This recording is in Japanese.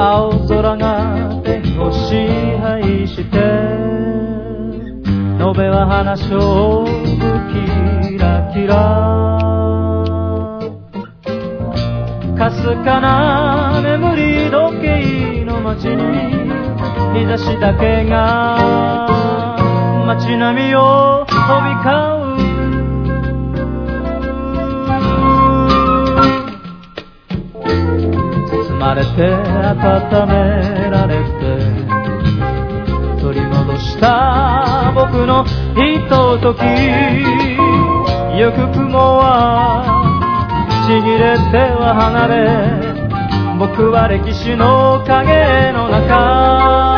青空が手を支配して延べは花勝負キラキラかすかな眠り時計の街に日差しだけが街並みを飛び交う包まれて温められて取り戻した僕のひとときゆく雲はちぎれては離れ僕は歴史の影の中